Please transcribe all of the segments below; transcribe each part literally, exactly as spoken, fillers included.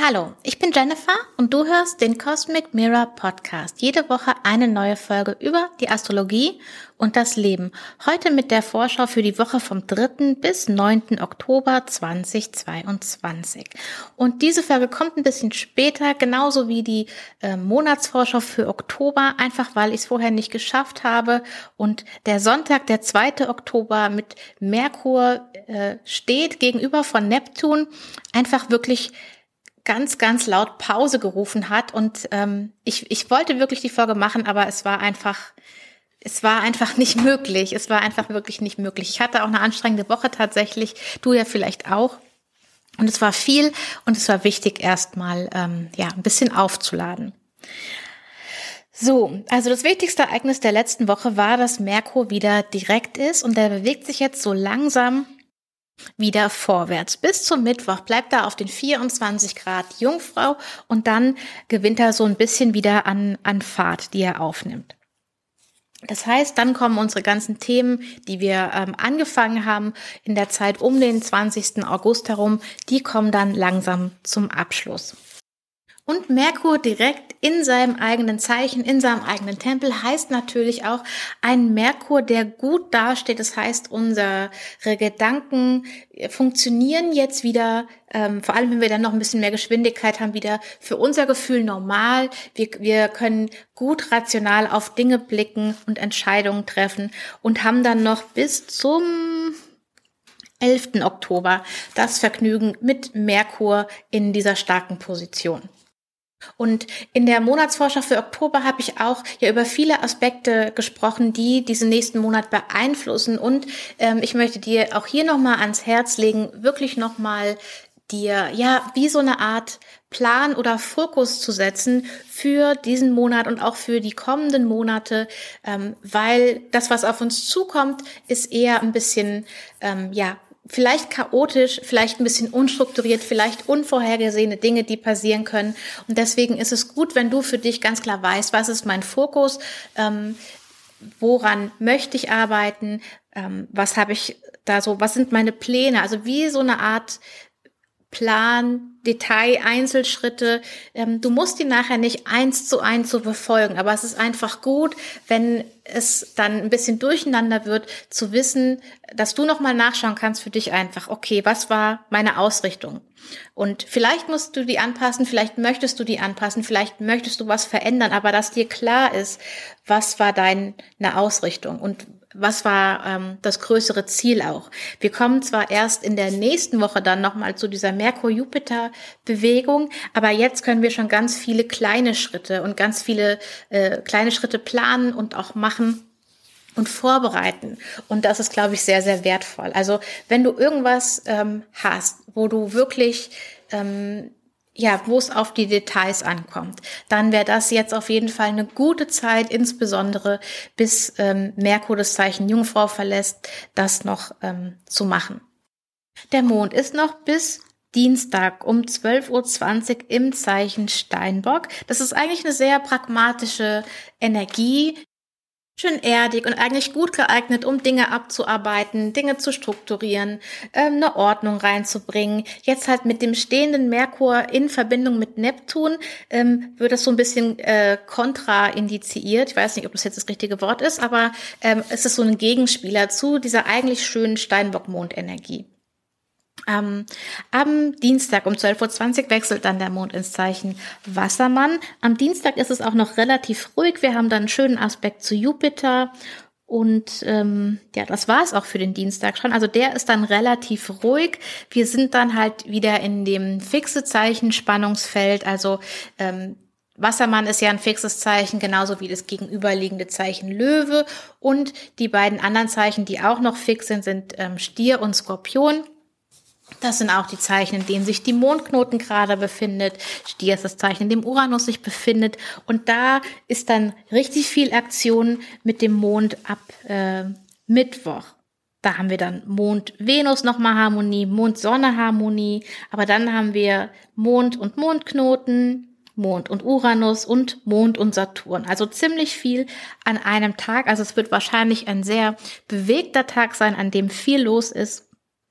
Hallo, ich bin Jennifer und du hörst den Cosmic Mirror Podcast. Jede Woche eine neue Folge über die Astrologie und das Leben. Heute mit der Vorschau für die Woche vom dritten bis neunten Oktober zweitausendzweiundzwanzig. Und diese Folge kommt ein bisschen später, genauso wie die äh, Monatsvorschau für Oktober, einfach weil ich es vorher nicht geschafft habe. Und der Sonntag, der zweite Oktober mit Merkur äh, steht gegenüber von Neptun, einfach wirklich ganz, ganz laut Pause gerufen hat und ähm, ich, ich wollte wirklich die Folge machen, aber es war einfach, es war einfach nicht möglich. Es war einfach wirklich nicht möglich. Ich hatte auch eine anstrengende Woche tatsächlich, du ja vielleicht auch. Und es war viel und es war wichtig, erstmal ähm, ja ein bisschen aufzuladen. So, also das wichtigste Ereignis der letzten Woche war, dass Merkur wieder direkt ist und der bewegt sich jetzt so langsam wieder vorwärts. Bis zum Mittwoch bleibt er auf den vierundzwanzig Grad Jungfrau und dann gewinnt er so ein bisschen wieder an, an Fahrt, die er aufnimmt. Das heißt, dann kommen unsere ganzen Themen, die wir ähm, angefangen haben in der Zeit um den zwanzigsten August herum, die kommen dann langsam zum Abschluss. Und Merkur direkt in seinem eigenen Zeichen, in seinem eigenen Tempel, heißt natürlich auch ein Merkur, der gut dasteht. Das heißt, unsere Gedanken funktionieren jetzt wieder, ähm, vor allem wenn wir dann noch ein bisschen mehr Geschwindigkeit haben, wieder für unser Gefühl normal. Wir, wir können gut rational auf Dinge blicken und Entscheidungen treffen und haben dann noch bis zum elften Oktober das Vergnügen mit Merkur in dieser starken Position. Und in der Monatsvorschau für Oktober habe ich auch ja über viele Aspekte gesprochen, die diesen nächsten Monat beeinflussen. Und ähm, ich möchte dir auch hier nochmal ans Herz legen, wirklich nochmal dir ja wie so eine Art Plan oder Fokus zu setzen für diesen Monat und auch für die kommenden Monate, ähm, weil das, was auf uns zukommt, ist eher ein bisschen ähm, ja vielleicht chaotisch, vielleicht ein bisschen unstrukturiert, vielleicht unvorhergesehene Dinge, die passieren können. Und deswegen ist es gut, wenn du für dich ganz klar weißt, was ist mein Fokus, ähm, woran möchte ich arbeiten, ähm, was habe ich da so, was sind meine Pläne, also wie so eine Art Plan, Detail, Einzelschritte. Ähm, du musst die nachher nicht eins zu eins so befolgen, aber es ist einfach gut, wenn es dann ein bisschen durcheinander wird, zu wissen, dass du nochmal nachschauen kannst für dich einfach, okay, was war meine Ausrichtung? Und vielleicht musst du die anpassen, vielleicht möchtest du die anpassen, vielleicht möchtest du was verändern, aber dass dir klar ist, was war deine Ausrichtung und was war ähm, das größere Ziel auch. Wir kommen zwar erst in der nächsten Woche dann nochmal zu dieser Merkur-Jupiter-Bewegung, aber jetzt können wir schon ganz viele kleine Schritte und ganz viele äh, kleine Schritte planen und auch machen und vorbereiten. Und das ist, glaube ich, sehr, sehr wertvoll. Also wenn du irgendwas ähm, hast, wo du wirklich ähm, ja, wo es auf die Details ankommt, dann wäre das jetzt auf jeden Fall eine gute Zeit, insbesondere bis ähm, Merkur das Zeichen Jungfrau verlässt, das noch ähm, zu machen. Der Mond ist noch bis Dienstag um zwölf Uhr zwanzig im Zeichen Steinbock. Das ist eigentlich eine sehr pragmatische Energie, schön erdig und eigentlich gut geeignet, um Dinge abzuarbeiten, Dinge zu strukturieren, ähm, eine Ordnung reinzubringen. Jetzt halt mit dem stehenden Merkur in Verbindung mit Neptun ähm, wird das so ein bisschen äh, kontraindiziert. Ich weiß nicht, ob das jetzt das richtige Wort ist, aber ähm, es ist so ein Gegenspieler zu dieser eigentlich schönen Steinbock-Mondenergie. Ähm, am Dienstag um zwölf Uhr zwanzig wechselt dann der Mond ins Zeichen Wassermann. Am Dienstag ist es auch noch relativ ruhig. Wir haben dann einen schönen Aspekt zu Jupiter. Und ähm, ja, das war es auch für den Dienstag schon. Also der ist dann relativ ruhig. Wir sind dann halt wieder in dem fixe Zeichen Spannungsfeld. Also ähm, Wassermann ist ja ein fixes Zeichen, genauso wie das gegenüberliegende Zeichen Löwe. Und die beiden anderen Zeichen, die auch noch fix sind, sind ähm, Stier und Skorpion. Das sind auch die Zeichen, in denen sich die Mondknoten gerade befindet. Stier ist das Zeichen, in dem Uranus sich befindet. Und da ist dann richtig viel Aktion mit dem Mond ab äh, Mittwoch. Da haben wir dann Mond-Venus nochmal Harmonie, Mond-Sonne-Harmonie. Aber dann haben wir Mond und Mondknoten, Mond und Uranus und Mond und Saturn. Also ziemlich viel an einem Tag. Also es wird wahrscheinlich ein sehr bewegter Tag sein, an dem viel los ist.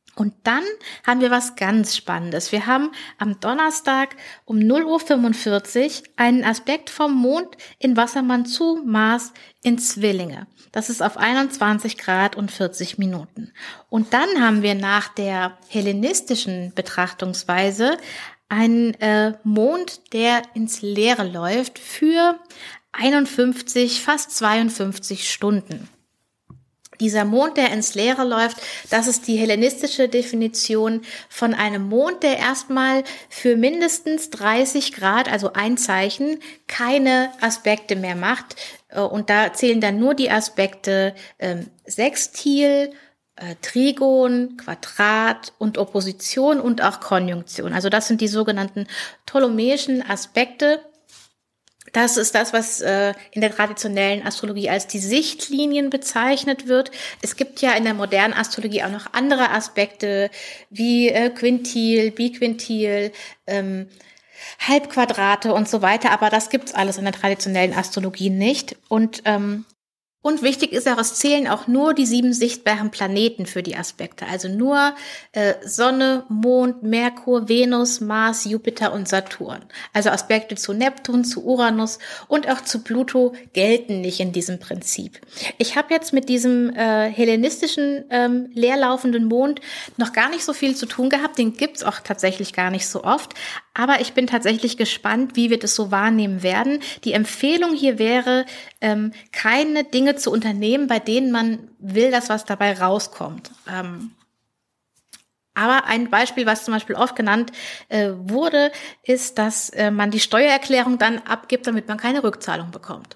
Und dann haben wir was ganz Spannendes. Wir haben am Donnerstag um null Uhr fünfundvierzig einen Aspekt vom Mond in Wassermann zu Mars in Zwillinge. Das ist auf einundzwanzig Grad und vierzig Minuten. Und dann haben wir nach der hellenistischen Betrachtungsweise einen äh, Mond, der ins Leere läuft für einundfünfzig, fast zweiundfünfzig Stunden. Dieser Mond, der ins Leere läuft, das ist die hellenistische Definition von einem Mond, der erstmal für mindestens dreißig Grad, also ein Zeichen, keine Aspekte mehr macht. Und da zählen dann nur die Aspekte ähm, Sextil, äh, Trigon, Quadrat und Opposition und auch Konjunktion. Also das sind die sogenannten ptolemäischen Aspekte. Das ist das, was äh, in der traditionellen Astrologie als die Sichtlinien bezeichnet wird. Es gibt ja in der modernen Astrologie auch noch andere Aspekte wie äh, Quintil, Biquintil, ähm, Halbquadrate und so weiter. Aber das gibt's alles in der traditionellen Astrologie nicht. Und ähm, Und wichtig ist auch, es zählen auch nur die sieben sichtbaren Planeten für die Aspekte. Also nur äh, Sonne, Mond, Merkur, Venus, Mars, Jupiter und Saturn. Also Aspekte zu Neptun, zu Uranus und auch zu Pluto gelten nicht in diesem Prinzip. Ich habe jetzt mit diesem äh, hellenistischen ähm, leerlaufenden Mond noch gar nicht so viel zu tun gehabt. Den gibt's auch tatsächlich gar nicht so oft. Aber ich bin tatsächlich gespannt, wie wir das so wahrnehmen werden. Die Empfehlung hier wäre, ähm, keine Dinge zu unternehmen, bei denen man will, dass was dabei rauskommt. Ähm, aber ein Beispiel, was zum Beispiel oft genannt äh, wurde, ist, dass äh, man die Steuererklärung dann abgibt, damit man keine Rückzahlung bekommt.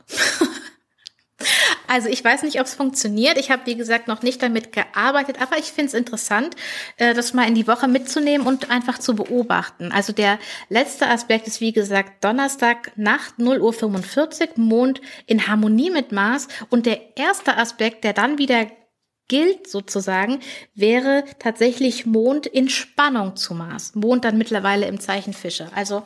Also ich weiß nicht, ob es funktioniert. Ich habe, wie gesagt, noch nicht damit gearbeitet, aber ich finde es interessant, das mal in die Woche mitzunehmen und einfach zu beobachten. Also der letzte Aspekt ist, wie gesagt, Donnerstag Nacht null Uhr fünfundvierzig, Mond in Harmonie mit Mars. Und der erste Aspekt, der dann wieder gilt sozusagen, wäre tatsächlich Mond in Spannung zu Mars. Mond dann mittlerweile im Zeichen Fische. Also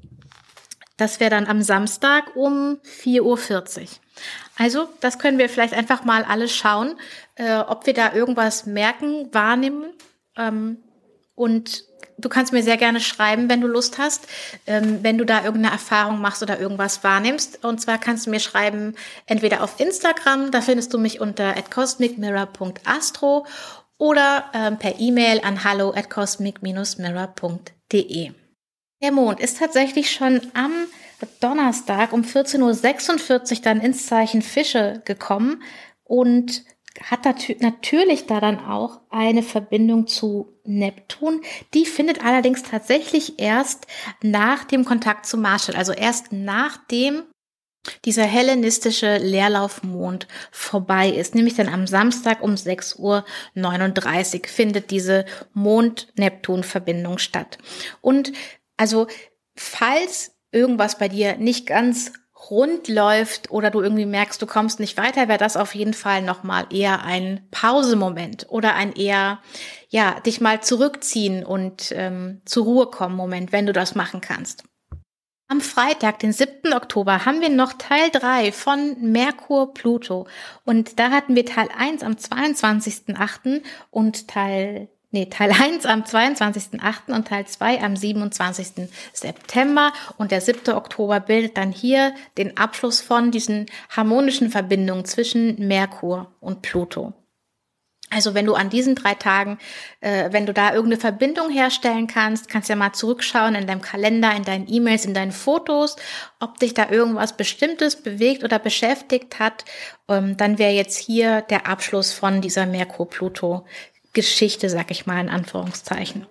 das wäre dann am Samstag um vier Uhr vierzig. Also das können wir vielleicht einfach mal alle schauen, äh, ob wir da irgendwas merken, wahrnehmen. Ähm, und du kannst mir sehr gerne schreiben, wenn du Lust hast, ähm, wenn du da irgendeine Erfahrung machst oder irgendwas wahrnimmst. Und zwar kannst du mir schreiben, entweder auf Instagram, da findest du mich unter at cosmic mirror punkt astro oder ähm, per E-Mail an hallo at cosmic dash mirror punkt de. Der Mond ist tatsächlich schon am Donnerstag um vierzehn Uhr sechsundvierzig dann ins Zeichen Fische gekommen und hat nat- natürlich da dann auch eine Verbindung zu Neptun. Die findet allerdings tatsächlich erst nach dem Kontakt zu Mars statt, also erst nachdem dieser hellenistische Leerlaufmond vorbei ist, nämlich dann am Samstag um sechs Uhr neununddreißig findet diese Mond-Neptun-Verbindung statt. Und also falls irgendwas bei dir nicht ganz rund läuft oder du irgendwie merkst, du kommst nicht weiter, wäre das auf jeden Fall nochmal eher ein Pausemoment oder ein eher, ja, dich mal zurückziehen und ähm, zur Ruhe kommen Moment, wenn du das machen kannst. Am Freitag, den siebten Oktober, haben wir noch Teil drei von Merkur Pluto und da hatten wir Teil eins am zweiundzwanzigsten achten und Teil Nee, Teil eins am zweiundzwanzigsten achten und Teil zwei am siebenundzwanzigsten September. Und der siebte Oktober bildet dann hier den Abschluss von diesen harmonischen Verbindungen zwischen Merkur und Pluto. Also wenn du an diesen drei Tagen, äh, wenn du da irgendeine Verbindung herstellen kannst, kannst ja mal zurückschauen in deinem Kalender, in deinen E-Mails, in deinen Fotos, ob dich da irgendwas Bestimmtes bewegt oder beschäftigt hat. Ähm, dann wäre jetzt hier der Abschluss von dieser Merkur-Pluto Geschichte, sag ich mal in Anführungszeichen.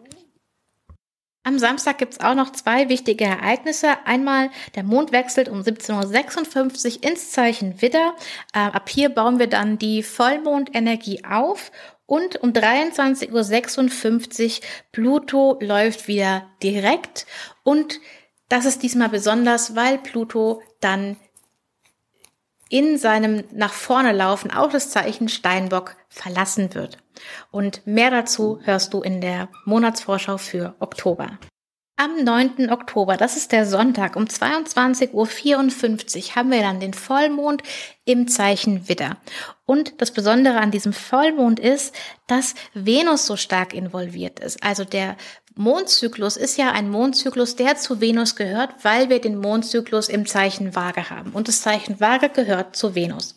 Am Samstag gibt's auch noch zwei wichtige Ereignisse. Einmal der Mond wechselt um siebzehn Uhr sechsundfünfzig ins Zeichen Widder. Äh, ab hier bauen wir dann die Vollmondenergie auf. Und um dreiundzwanzig Uhr sechsundfünfzig Pluto läuft wieder direkt. Und das ist diesmal besonders, weil Pluto dann in seinem nach vorne laufen auch das Zeichen Steinbock verlassen wird. Und mehr dazu hörst du in der Monatsvorschau für Oktober. Am neunten Oktober, das ist der Sonntag, um zweiundzwanzig Uhr vierundfünfzig haben wir dann den Vollmond im Zeichen Widder. Und das Besondere an diesem Vollmond ist, dass Venus so stark involviert ist. Also der Mondzyklus ist ja ein Mondzyklus, der zu Venus gehört, weil wir den Mondzyklus im Zeichen Waage haben. Und das Zeichen Waage gehört zu Venus.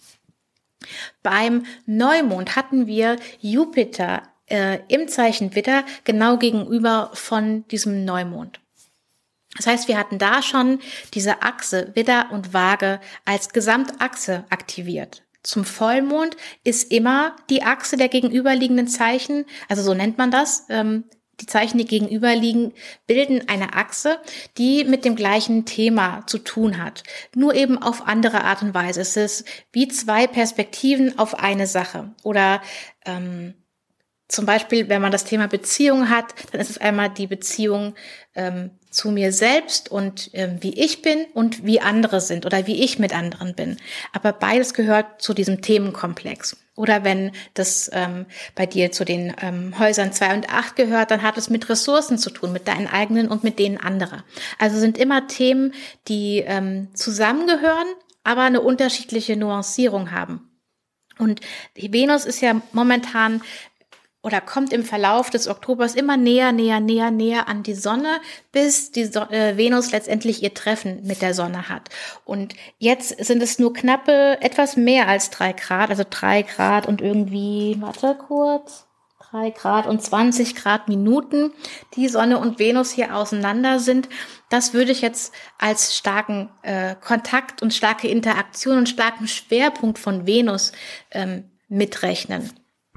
Beim Neumond hatten wir Jupiter äh, im Zeichen Widder genau gegenüber von diesem Neumond. Das heißt, wir hatten da schon diese Achse Widder und Waage als Gesamtachse aktiviert. Zum Vollmond ist immer die Achse der gegenüberliegenden Zeichen, also so nennt man das, ähm, die Zeichen, die gegenüberliegen, bilden eine Achse, die mit dem gleichen Thema zu tun hat. Nur eben auf andere Art und Weise. Es ist wie zwei Perspektiven auf eine Sache. Oder ähm, zum Beispiel, wenn man das Thema Beziehung hat, dann ist es einmal die Beziehung ähm, zu mir selbst und ähm, wie ich bin und wie andere sind oder wie ich mit anderen bin. Aber beides gehört zu diesem Themenkomplex. Oder wenn das ähm, bei dir zu den ähm, Häusern zwei und acht gehört, dann hat es mit Ressourcen zu tun, mit deinen eigenen und mit denen anderer. Also sind immer Themen, die ähm, zusammengehören, aber eine unterschiedliche Nuancierung haben. Und die Venus ist ja momentan oder kommt im Verlauf des Oktobers immer näher, näher, näher, näher an die Sonne, bis die so- äh, Venus letztendlich ihr Treffen mit der Sonne hat. Und jetzt sind es nur knappe, etwas mehr als drei Grad, also drei Grad und irgendwie, warte kurz, drei Grad und zwanzig Grad Minuten, die Sonne und Venus hier auseinander sind. Das würde ich jetzt als starken äh, Kontakt und starke Interaktion und starken Schwerpunkt von Venus ähm, mitrechnen.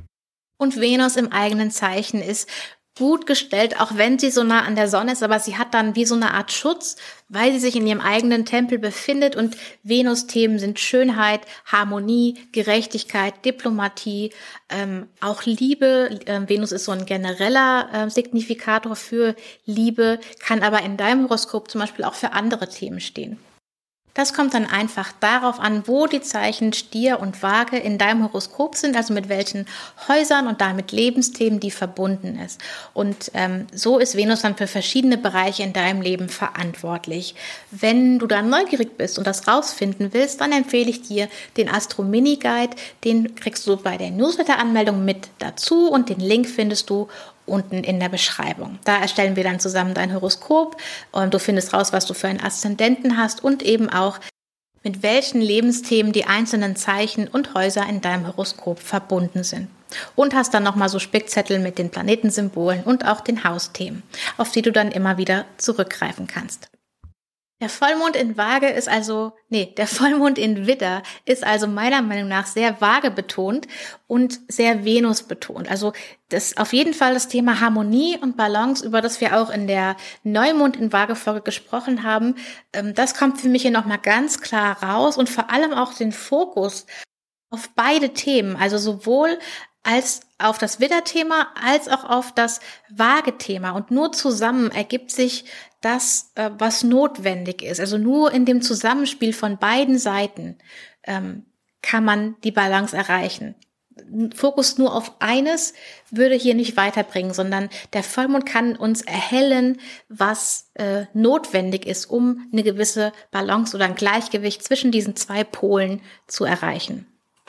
Und Venus im eigenen Zeichen ist gut gestellt, auch wenn sie so nah an der Sonne ist, aber sie hat dann wie so eine Art Schutz, weil sie sich in ihrem eigenen Tempel befindet und Venus-Themen sind Schönheit, Harmonie, Gerechtigkeit, Diplomatie, ähm, auch Liebe. Ähm, Venus ist so ein genereller äh, Signifikator für Liebe, kann aber in deinem Horoskop zum Beispiel auch für andere Themen stehen. Das kommt dann einfach darauf an, wo die Zeichen Stier und Waage in deinem Horoskop sind, also mit welchen Häusern und damit Lebensthemen die verbunden ist. Und ähm, so ist Venus dann für verschiedene Bereiche in deinem Leben verantwortlich. Wenn du dann neugierig bist und das rausfinden willst, dann empfehle ich dir den Astro-Mini-Guide. Den kriegst du bei der Newsletter-Anmeldung mit dazu und den Link findest du unten in der Beschreibung. Da erstellen wir dann zusammen dein Horoskop und du findest raus, was du für einen Aszendenten hast und eben auch, mit welchen Lebensthemen die einzelnen Zeichen und Häuser in deinem Horoskop verbunden sind. Und hast dann nochmal so Spickzettel mit den Planetensymbolen und auch den Hausthemen, auf die du dann immer wieder zurückgreifen kannst. Der Vollmond in Waage ist also, nee, der Vollmond in Widder ist also meiner Meinung nach sehr Waage betont und sehr Venus betont. Also das auf jeden Fall das Thema Harmonie und Balance, über das wir auch in der Neumond in Waage Folge gesprochen haben, das kommt für mich hier nochmal ganz klar raus und vor allem auch den Fokus auf beide Themen, also sowohl als auf das Widder-Thema als auch auf das Waage-Thema. Und nur zusammen ergibt sich das, was notwendig ist. Also nur in dem Zusammenspiel von beiden Seiten ähm, kann man die Balance erreichen. Fokus nur auf eines würde hier nicht weiterbringen, sondern der Vollmond kann uns erhellen, was äh, notwendig ist, um eine gewisse Balance oder ein Gleichgewicht zwischen diesen zwei Polen zu erreichen.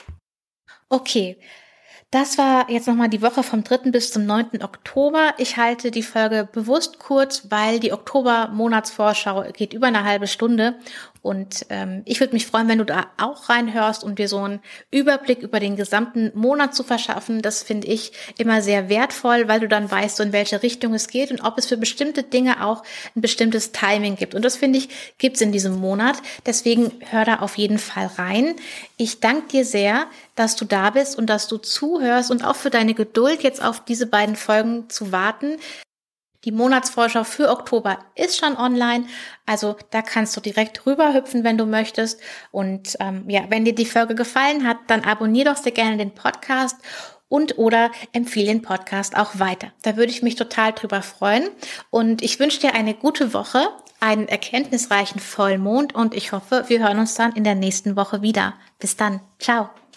Okay. Das war jetzt nochmal die Woche vom dritten bis zum neunten Oktober. Ich halte die Folge bewusst kurz, weil die Oktober-Monatsvorschau geht über eine halbe Stunde. Und ähm, ich würde mich freuen, wenn du da auch reinhörst, um dir so einen Überblick über den gesamten Monat zu verschaffen. Das finde ich immer sehr wertvoll, weil du dann weißt, so in welche Richtung es geht und ob es für bestimmte Dinge auch ein bestimmtes Timing gibt. Und das, finde ich, gibt's in diesem Monat. Deswegen hör da auf jeden Fall rein. Ich danke dir sehr, dass du da bist und dass du zuhörst und auch für deine Geduld, jetzt auf diese beiden Folgen zu warten. Die Monatsvorschau für Oktober ist schon online, also da kannst du direkt rüberhüpfen, wenn du möchtest. Und ähm, ja, wenn dir die Folge gefallen hat, dann abonnier doch sehr gerne den Podcast und oder empfehle den Podcast auch weiter. Da würde ich mich total drüber freuen. Und ich wünsche dir eine gute Woche, einen erkenntnisreichen Vollmond und ich hoffe, wir hören uns dann in der nächsten Woche wieder. Bis dann. Ciao.